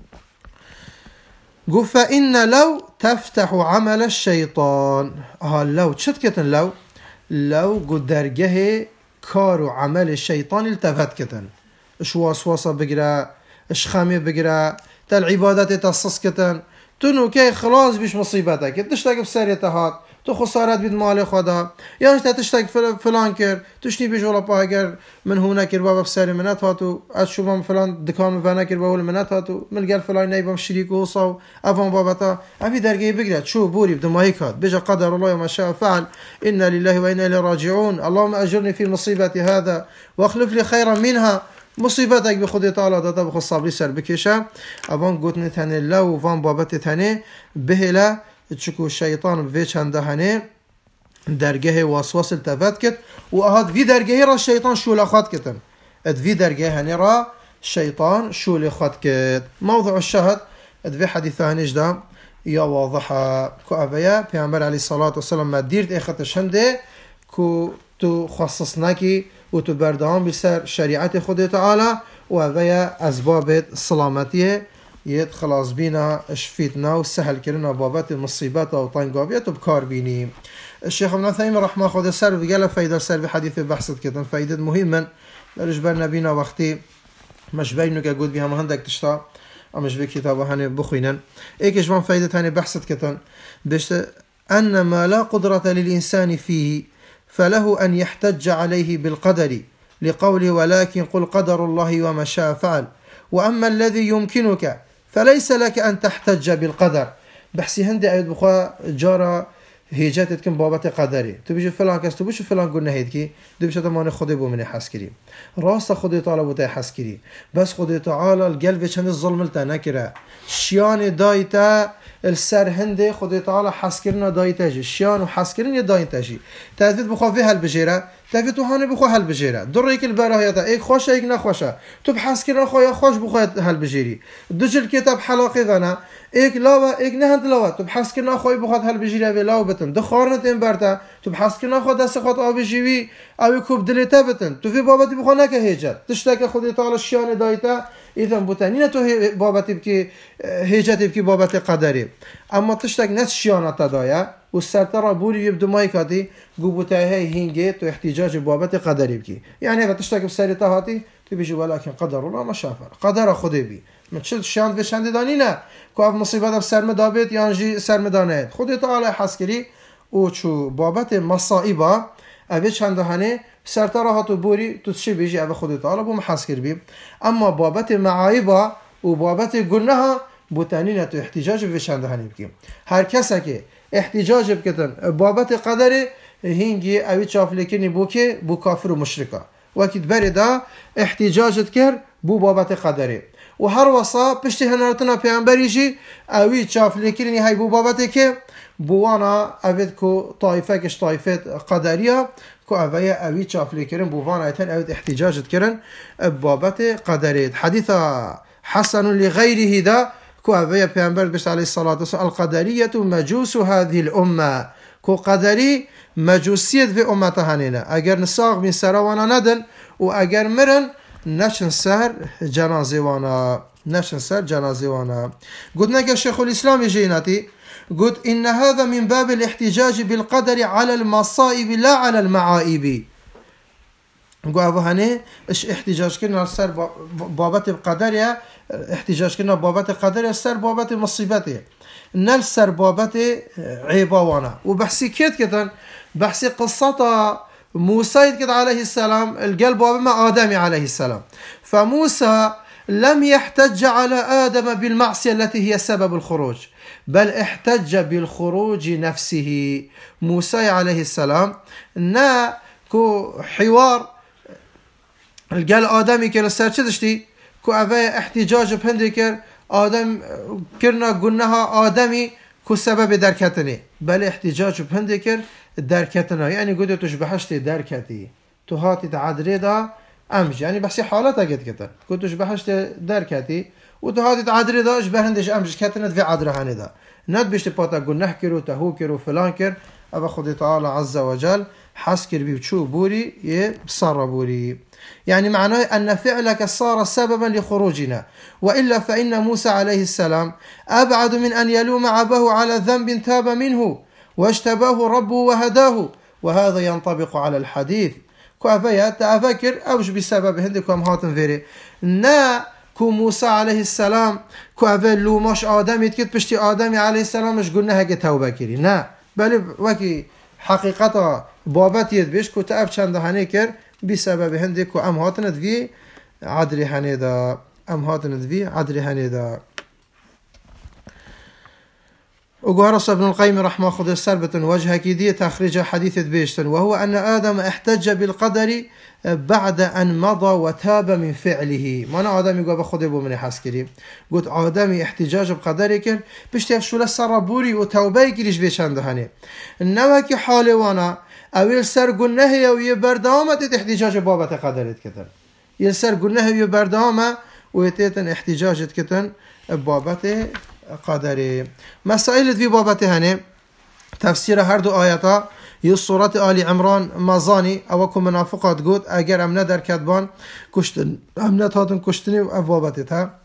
قل فإن لو تفتح عمل الشيطان لو شتكتن لو قد درجه كار وعمل الشيطان التفت كتن اش واسواسة بقرا اش خامي بقرا تل عبادات تصص كتن تنو كي خلاص بيش مصيبتك تشتاق بسرية هات تو خسارت بید مال خدا یا انت تشتاق فلان کر تشنی بیش ولا پا اگر من هونه کر بابا بسری منت هاتو از شما فلان دکان مفنا کر بابا منت هاتو من قال فلان نيبم شريك وصو افهم بابتا افي درجه بقرا شو بوري بدماهي كات بيجا قدر الله وما شاء فعل انا لله وانا اليه راجعون اللهم اجرني في مصيبتي هذا واخلف لي خيرا منها مصیبتک به خود تعالی داده بخو صبری سر بکشه اوان گوتنه تنه لو وان بابت تنه بهلا چکو شیطان به چنده هنه درگه وسواس التفت کت و اهاد وی درگه را شیطان شول خود کتن اد وی درگه هنه را شیطان شول خود کت. موضوع الشهد اد وی حدیثه هنش دا یا واضحه که اویا پیامبر علیه الصلاة والسلام ما دیرت اخطش هنده که تو خصصنا کی و تو بردام بسر شریعت خود تعالی و اویا اسباب سلامتیه يد خلاص بينا شفيتنا وسهل كرنا بابات المصيبات او طنقابيات وبكار بيني. الشيخ ابن عثيمين رحمه الله سر وقال فايدة سر بحديث بحثت كده فايدة مهمة رجبرنا بينا وقتي مش بينو كقود بها مهندك تشتا مش بكتابه هني بخينا ايكش من فايدة هني بحثت كده بشت ان ما لا قدرة للإنسان فيه فله ان يحتج عليه بالقدر لقوله ولكن قل قدر الله وما شاء فعل واما الذي يمكنك فليس لك أن تحتج بالقدر. بحسي هندي أيد بخوا جارة هيجات تكن بابت قدري تبيش فلان كاس تبيش فلان قلنا هيدكي تبيش تمان خدي بو من حسكري راست خدي تعالى بو حسكري بس خدي تعالى القلب چند الظلم التنكره شيان دايتا السر هندي خدي تعالى حسكرنا دايتا جي شيان وحسكرنا دايتا جي تهديد بخوا في هالبجيره تهديد وهاني بخوا هالبجيره دريك البراهيتا ايك خوش ايك نخوشه تو بحسكرنا خويا خوش بخوا هالبجيري دجل كتاب حلاقي غنا ايك لاوا ايك نهند لاوا تو بحسكرنا خويا بخوا هالبجيره لاوا بتن دخارنت ان برتا تو بحسكرنا خو دست خاط ابجيوي او كوب دلتا بتن تو في بابتي بخوا نك هيجت تشتكي خدي تعالى شيان دايتا اذا بوتانينا تو بابتي بكي هيجت بكي بابتي قدري اما تشتك ناس شيانات دايا والسرطرة بوري يبدو مايكاتي قوبوتاي هاي هينجي تو احتجاج بابتي قدري بكي يعني اذا تشتك بسرطة هاتي تبيجي ولكن قدر الله ما شاف قدر خدي بي ما تشد شيان في شاند دانينا كاف مصيبه بسر مدابت يانجي سر مدانه خدي تعالى حسكري و چو بابت مصائبه اوه چند هنه سرتا راحت و بوری تو چی بیجی اوه خود تعالی بو محس کر بی. اما بابت معایبا و بابت گناه بوتانین تو احتجاج به چند هنه بکیم. هر کسی که احتجاج بکتن بابت قدر هنگی اوی چافلکنی بو که بو کافر و مشرکا وقت بردا احتجاجت کر بو بابت قدره و هر وصا پشت هنرتنا پیامبریشی اوی چافلکنی های بو بابت که بوانا اوید کو طایفه کش طایفه قدریه کو اوی چافلی کرن بوانا ایتن اوید احتجاجت کرن بابت قدرید. حدیث حسن لغیره دا کو اوی پیامبر بشت علیه الصلاة والسلام القدریه مجوس هذه الامه کو قدری مجوسیت و امت هنینه اگر نساق من سروانا ندن و اگر مرن نشن سر جنازه وانا قلنا كشيخ الإسلام جيناتي قلت إن هذا من باب الاحتجاج بالقدر على المصائب لا على المعائب. قلت أبو هني إيش احتجاج كنا سر بابت القدر احتجاج كنا بابت القدر سر بابت المصيبات نل سر بابت عيباوانا وبحسي كيت كتن بحسي قصة موسى كده عليه السلام القلب بما آدم عليه السلام. فموسى لم يحتج على آدم بالمعصية التي هي سبب الخروج بل احتج بالخروج نفسه. موسى عليه السلام نا كو حوار القال آدمي كلا سرچدشتي كو أبا احتجاج بهندكر آدم كرنا قلناها آدمي كو سبب دركتني بل احتجاج بهندكر دركتنا يعني قلت تشبحشتي دركتي تو هاتي تعدري دا امج يعني بحسي حالتها قد كتن قلت تشبحشتي دركتي وتو هاتي تعدري دا اشبهندش امج كتنت في عدرهاني دا ند بيشتي باتا قل نحكرو تهوكرو فلانكر ابا خدي تعالى عز وجل حسكر بي وشو بوري يبصر بوري يعني معناه أن فعلك صار سببا لخروجنا وإلا فإن موسى عليه السلام أبعد من أن يلوم عبه على ذنب تاب منه واجتباه ربه وهداه وهذا ينطبق على الحديث كو أفيا تأفكر أوش بسبب هندكم هاتن فيري نا كو موسى عليه السلام كو أفيا لوماش آدم يتكت بشتي آدم عليه السلام مش قلنا هكي توبة كري نا بل وكي حقيقة بابت يدبش كو تأف چند هنه كر بسبب هندك كو أم هاتن دفي عدري هنه دا أم هاتن دفي عدري هنه دا. وقارص ابن القيم رحمه خذ السربة وجهه كيدية تخرج حديث بيشتن وهو أن آدم احتج بالقدر بعد أن مضى وتاب من فعله. ما أنا آدم يقول بخذ أبو من حسكري قلت آدمي احتجاج بقدرك بشتف شو لسر بوري وتوبي كريش بيشان دهني إنما كي حالي وانا أول سر قلنا هي ويبردامة احتجاج بابة قدرت كتن يسر قلنا هي ويبردامة ويتيتن احتجاج كتن بابة قدري. مسائل في بابته هنه تفسير هر دو آياتا يو سورة آل عمران مزاني اوكو منافقات قد اگر امنا در كدبان كشتن امنا تاتن كشتني و بابتها.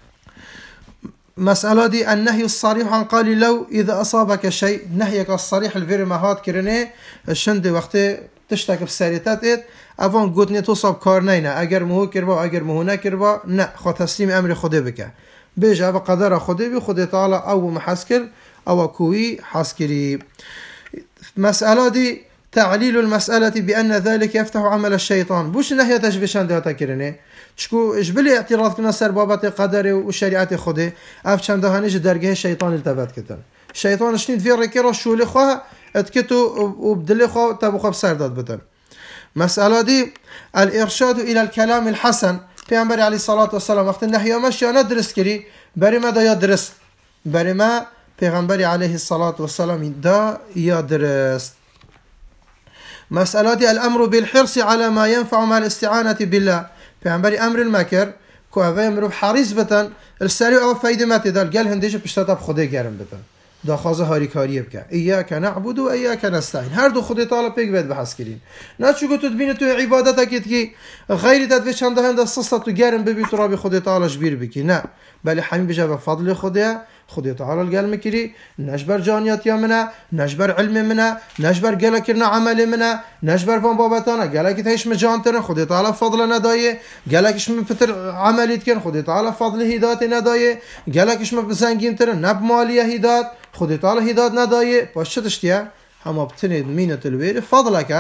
مسألة دي النهي الصريح عن قال لو إذا أصابك شيء نهيك الصريح الفير مهات كرنه الشند وقت تشتك بسريتات افان قدني تصاب كارنينا اگر مهو كربا اگر مهو نكربا نا خو تسليم امر خده بك بيجا بقدر خده بي خده تعالى او محسكر او كوي حسكري. مسألة دي تعليل المسألة بأن ذلك يفتح عمل الشيطان بوش نهي تشبشان ده تكرنه چكو اجبلي اعتراض كنا سر بابت قدر وشريعة خده اف چند هنج درجه الشيطان التفت كتن الشيطان شنيد في ركيرا شولي خواه اتكتو وبدلي خواه تبخوا بسرداد بدن. مسألة دي الإرشاد إلى الكلام الحسن پیامبر علی صلوات و سلام وقتی نهیامش یا ندرست کری بری ما دا یا درست بری ما پیغمبر علیه الصلاة و سلام دا یا درست. مسألة الأمر بالحرص على ما ينفع مع الاستعانة بالله پیامبر امر المكر کو اوه امرو حریص بتن السریع او فایده مت دال گل هندیش پشتاب خدا گرم بتن دا خازه هاری کاری بکن ایاک نعبد و ایاک نستعین هر دو خدا تعالی پیک بد بحث کرین نه چگو تو ببین تو عبادت اکید کی غیر تدوی چند هند سست تو گرم ببی تو را به خدا تعالی جبیر بکی نه بله همین بجا به فضل خدا تعالی گل میکری نجبر جانیات یا منه نجبر علم منه نجبر گله کرنا عمل منه نجبر فان بابتانه گله کی تهش مجان تر خدا تعالی فضل ندایه گله کش من پتر عملیت کن خدا تعالی فضل هدایت ندایه گله کش من بزنگین تر نب مالیه هدایت خدا تعالی هدایت ندایه باش چه تشتیه هم ابتنید مینت الویر فضلک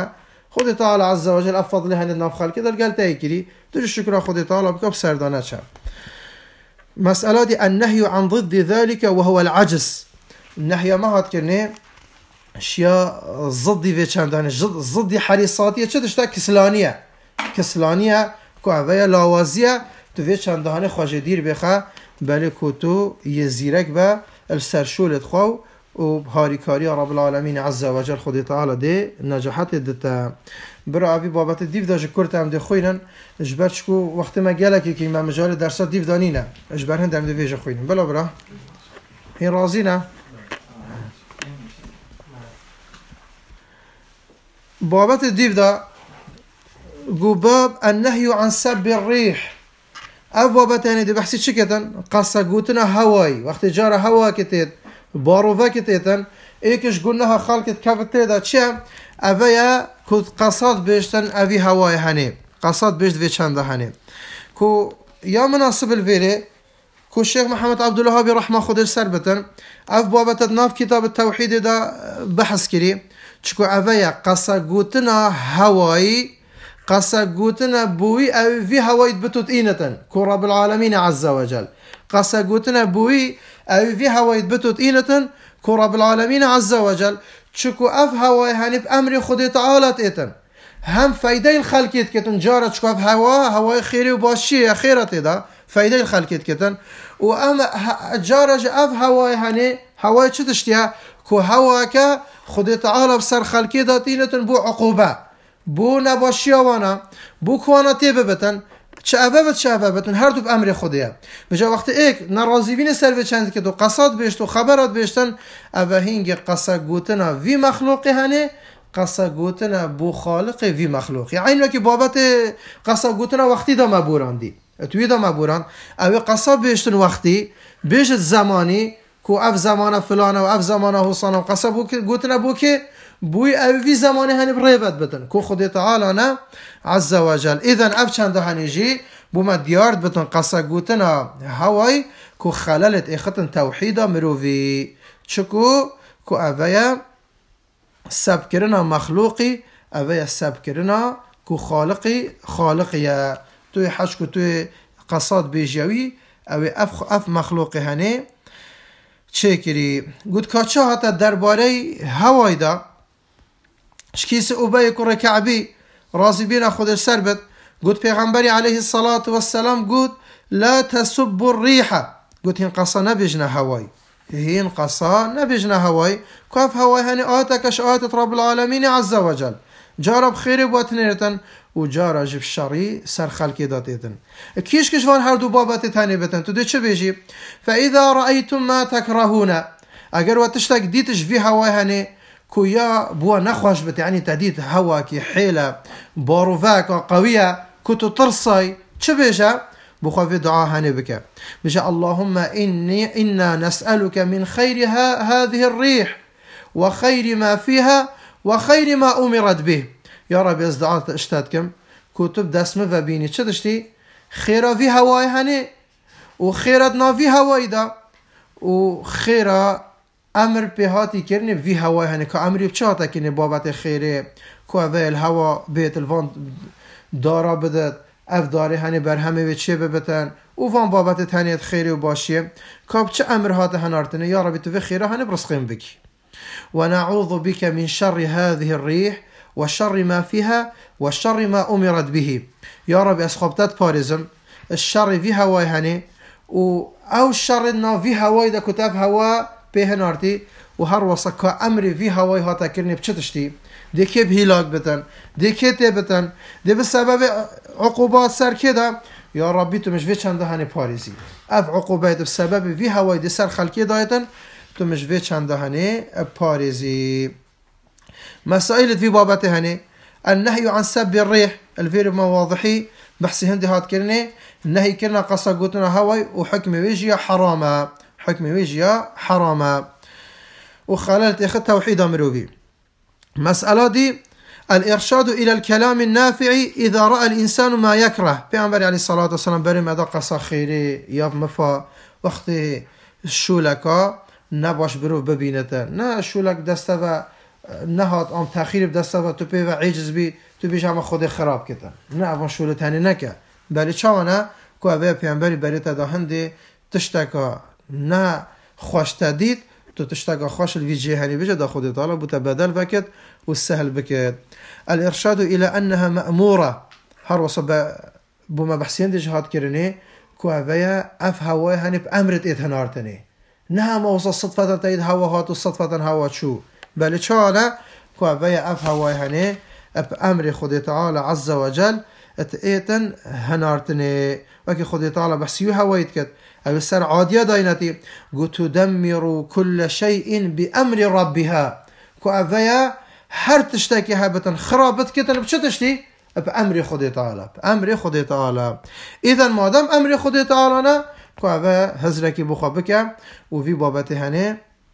خود تعالى عز وجل افضل هن الناف خلق دل قال تايكري تو شكر خود تعالى بكب سردانه شاب. مسألة دي النهي عن ضد ذلك وهو العجز. النهي ما هاد كرنه اشياء ضدي في چندانه ضدي حريصاتيه چه تشتا کسلانیه که اوه لاوازیه تو وی چندهانه خواجه دیر بخوا بله که تو یه زیرک و السرشولت خواو و هاریکاری رب العالمین عز و جل خود تعالی ده نجاحت دتا برا اوی بابت دیو دا جکرت هم ده خوینن اجبر چکو وقت ما گلکی که ما مجال درسات دیو دانینه اجبر هند هم ده ویجه خوینن بلا برا این راضی نه بابت دیو دا باب النهي عن سب الريح او بابت يعني دي بحثي چكتن قصة قوتنا هواي وقت جارة هوا كتيت باروفا كتيتن ايكش قلناها خالكت كفتي دا چه اويا كود قصاد بيشتن اوي هواي هني قصاد بيشت في چند هني كو يا مناسب الفيري كو الشيخ محمد عبد الوهاب رحمه خود سربتن او بابت ناف كتاب التوحيد دا بحث كري چكو اويا قصة قوتنا هواي قصة قوتنا بوي او في هوايت بتوت اينتن كو رب العالمين عز وجل قصة قوتنا بوي او في هوايت بتوت اينتن كو رب العالمين عز وجل چكو اف هواي هنب امر خود تعالى ايتن هم فايده الخلقيت كتن جارة چكو اف هواي خيري وباشي خيرت دا فايده الخلقيت كتن و ام جارة اف هواي هني هواي چه تشتيها كو هواكا خود تعالى بسر خلقي دات اينتن بو عقوبة بو نباشی آوانا بو کواناتی ببتن چه اوه بتن هر دو امر خودیه بجا وقت ایک ناراضی بین سر به چند که دو قصاد بیشت و خبرات بیشتن اوه هینگ قصه گوتنا وی مخلوقی هنه قصه گوتنا بو خالق وی مخلوقی عین وکی بابت قصه گوتنا وقتی دا مبوران دی توی دا مبوران اوه قصه بیشتن وقتی بیشت زمانی کو اف زمان فلانه و اف زمان حسانه و قصه گوتنا بو که بوی اوی زمانه هنی بریبت بتن کو خود تعالی نه عز و جل اذن اف چند هنیجی بو ما دیارد بتن قصه گوتنا هوای کو خلالت اختن توحیدا مرووی چکو کو اویا سب کرنا مخلوقی اویا سب کرنا کو خالقی توی حج کو توی قصاد بیجوی اوی اف مخلوقی هنی چه کری گود کاچه هاتا درباره هوای دا شكيس أبي كر كعبي راضي بينا خذ السربت قلت بيغمبري عليه الصلاة والسلام قلت لا تسبوا الريحة قلت هنقصى نبجنا هواي هنقصى نبجنا هواي كيف هواي هني آتكش آتت رب العالمين عز وجل جارب خيري بواتنيرتن وجارب جب شري سر خلقي داتيتن كيش كشوان هردو بابات تاني بتن تدو چه بيجي فإذا رأيتم ما تكرهون اگر واتشتاك ديتش في هواي هني كويا بوا نخوش بت يعني تهديد هواكي حيلة باروفاك قوية كتو ترصي چبيجا بخوف دعاء هاني بك بجا اللهم إنا نسألك من خير هذه الريح وخير ما فيها وخير ما أمرت به يا رب يزدعات اشتادكم كتب دسمه وبيني چدشتي خيرا في هواي هاني وخيرتنا في هواي دا وخيرا امر به هاتی کرنه وی هوای هنه که امری بچاته کنه بابت خیره که اول هوا بیت الوان دارا بدد اف داره هنه بر همه و چه ببتن او وان بابت تنیت خیره و باشیه که چه امر هات هنارتنه یا ربی تو وی خیره هنه برسقیم بکی و نعوذ بك من شر هذه الريح وشر ما فيها وشر ما امرت به یا ربی اسخابتت پارزم الشر وی هوای هنه و او شر نا وی هوای دا کتف هوا بهنارتي وهر وصكا امري في هواي هاتا كرني بچتشتي دي كي بهلاك بتن دي كي تبتن دي بسبب عقوبات سر كده يا ربي تو مش في چند هاني باريزي اف عقوبات بسبب في هواي دي سر خلقي دايتن تو مش في چند هاني باريزي مسائل في بابته هني النهي عن سب الريح الفير ما واضحي بحث هندي هات كرني النهي كرنا قصا قوتنا هواي وحكم ويجي حراما حكم ويجيا حراما وخلالت اخذ توحيد مروفي مسألة دي الإرشاد إلى الكلام النافع إذا رأى الإنسان ما يكره بيعنبري عليه الصلاة والسلام بري ماذا قصة خيري ياب مفا وقت الشولكا نباش بروف ببينتا نا الشولك دستفا نهات ام تأخیر بدسته تو پی و عجز بی تو بیش هم خود خراب کتن نه اون شولت هنی نکه بلی چاونه که اوه پیامبری بری تا هندی تشتکا نه خوش تدید تو تشتكى خوش الفيجي هني بيجا دا خود تعالى بتبادل بكت والسهل بكت الإرشاد إلى أنها مأمورة هر وصب بما بحسين دي جهاد كرني كوافيا أف هواي هني بأمرت إيد هنارتني نها ما وصل صدفة تيد هوا هات وصدفة هوا شو بل شانا كوافيا أف هواي هني بأمر خود تعالى عز وجل اتئتن هنارتني وكي خود تعالى بحسيو هوايت كت أو السر عادية داينتي قلت تدمر كل شيء بأمر ربها كأفيا هر تشتكي هابة خرابت كتن بشتشتي بأمر خدي تعالى بأمر خدي تعالى إذا ما دام أمر خدي تعالى كأفيا هزركي بخابك وفي بابته هني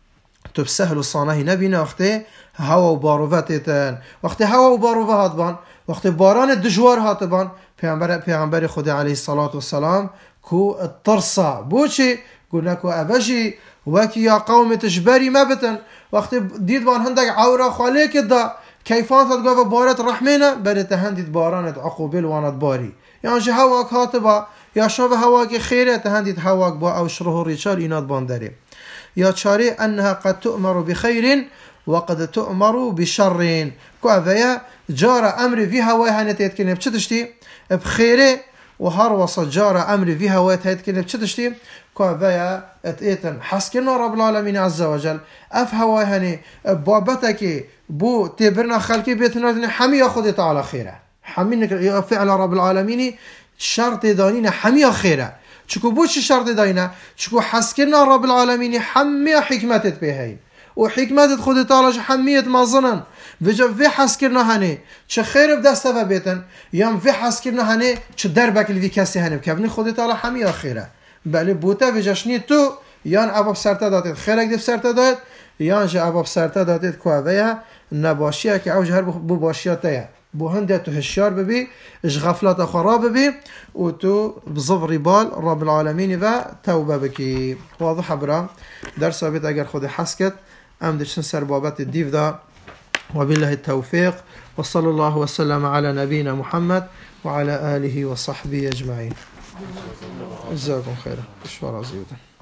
تبسهل الصانه نبينا وقتی هوا و باروفت ایتن وقتی هوا و باروفت بان وقتی باران دجوار هات بان پیغمبر خدا علیه الصلاة والسلام کو الترصا بوچی قلنا کو ابجی وکی یا قوم تجبری مبتن وقتی دید بان هندک عورا خالیک دا کیفان تدگاه بارت رحمینه برت هندید بارانت عقوبل وانت باری یعنی جه هواک هات با یا شاب هواک خیره تهندید هواک با او شروع ریچار اینات بانداری يا تشاري أنها قد تؤمر بخير وقد تؤمر بشر كأذيا جار أمر فيها وهانت يتكلم بشتشتي بخيره وهروس جار أمر فيها ويتكلم بشتشتي كأذيا اتيتن حسكنا رب العالمين عز وجل أفها وهاني بابتك بو تبرنا خلقي بيتنا حمي ياخذ تعالى خيره حمي فعل رب العالمين شرط دانين حمي خيره چکو بوچی شرط داینه چکو حسکرنا رب العالمین حمی حکمتت بهین و حکمتت خود تعالی حمیت مازنن وجا في حسکرنا هنی چه خیر بدسته و بیتن یام في حسکرنا هنی چه دربک الوی کسی هنی بکبنی خود تعالی حمی خیره بله بوته وجاشنی تو یان اباب سرتا دادید خیرک دف سرتا داد یان جه اباب سرتا دادید کوه نباشیه که اوج هر بو باشیاته بو هنده تو هشيار ببي اش غفلات خراب ببي و تو بظفر بال رب العالمين و توبه بكي واضح برا درس بيت اگر خود حسكت ام دشن سر بابت الديف دا وبالله التوفيق وصلى الله وسلم على نبينا محمد وعلى آله وصحبه أجمعين جزاكم خيرا اشوار عزيزي